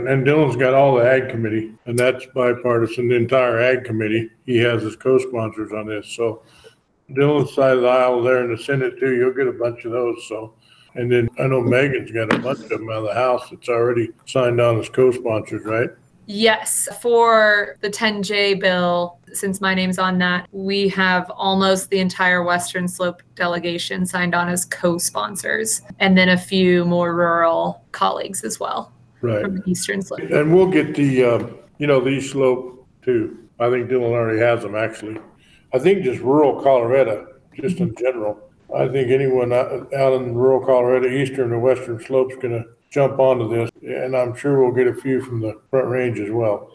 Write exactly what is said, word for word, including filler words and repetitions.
And Dylan's got all the ag committee, and that's bipartisan, the entire ag committee. He has his co-sponsors on this. So Dylan's side of the aisle there in the Senate too, you'll get a bunch of those. So, and then I know Megan's got a bunch of them out of the House that's already signed on as co-sponsors, right? Yes, for the ten J bill, since my name's on that, we have almost the entire Western Slope delegation signed on as co-sponsors, and then a few more rural colleagues as well. Right. From the Eastern Slope. And we'll get the, uh, you know, the East Slope too. I think Dylan already has them actually. I think just rural Colorado, just in general. I think anyone out, out in rural Colorado, Eastern or Western Slope's going to jump onto this, and I'm sure we'll get a few from the Front Range as well.